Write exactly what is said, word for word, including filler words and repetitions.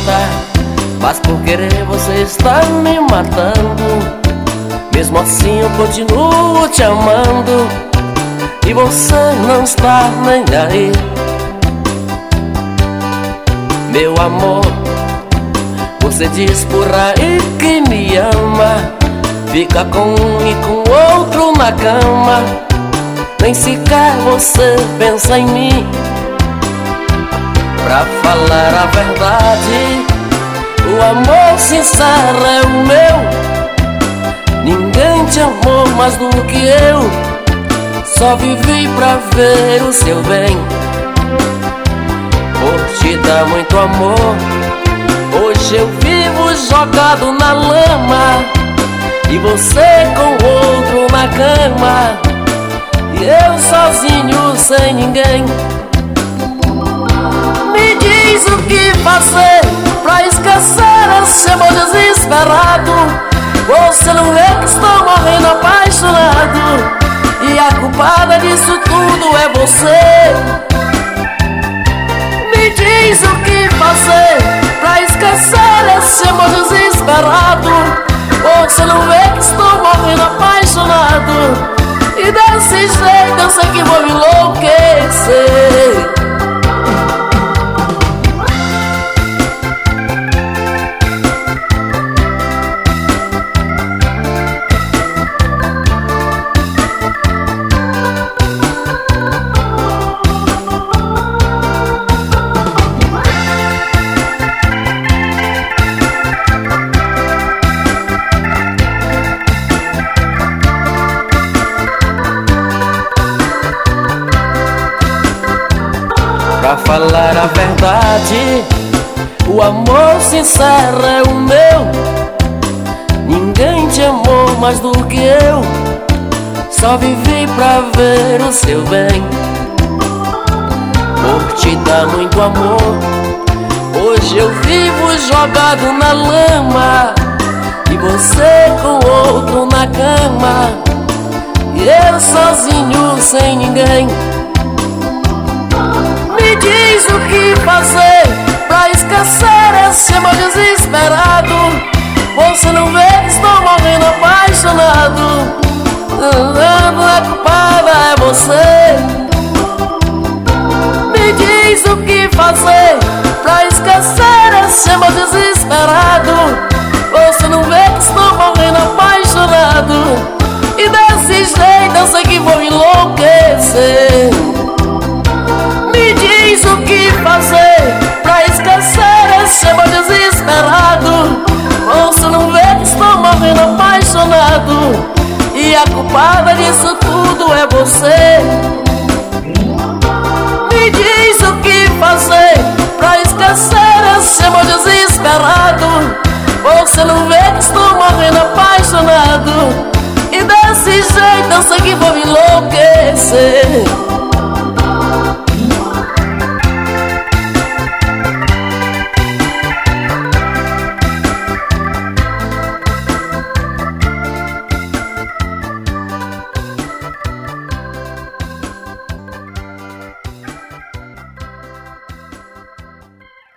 gosta, mas por querer você está me matando. Mesmo assim eu continuo te amando e você não está nem aí. Meu amor, você diz por aí que me ama, fica com um e com outro na cama. Nem sequer você pensa em mim. Pra falar a verdade, o amor sincero é o meu. Ninguém te amou mais do que eu, só vivi pra ver o seu bem. Por te dar muito amor, hoje eu vivo jogado na lama, e você com outro na cama, e eu sozinho sem ninguém. Me diz o que fazer pra esquecer esse amor desesperado. Você não vê que estou morrendo apaixonado, e a culpada disso tudo é você. Me diz o que fazer pra esquecer esse amor desesperado. Você não vê que estou morrendo apaixonado, e desse jeito eu sei que vou me enlouquecer. Pra falar a verdade, o amor sincero é o meu. Ninguém te amou mais do que eu, só vivi pra ver o seu bem. Por te dar muito amor, hoje eu vivo jogado na lama, e você com outro na cama, e eu sozinho sem ninguém. Me diz o que fazer pra esquecer esse amor desesperado. Você não vê que estou morrendo apaixonado, a culpada é você. Me diz o que fazer pra esquecer esse amor desesperado. Você não vê que estou morrendo apaixonado, e desse jeito eu sei que vou enlouquecer. Me diz o que fazer pra esquecer esse amor desesperado. Você não vê que estou morrendo apaixonado, e a culpada disso tudo é você. Me diz o que fazer pra esquecer esse amor desesperado. Você não vê que estou morrendo apaixonado, e desse jeito eu sei que vou me enlouquecer.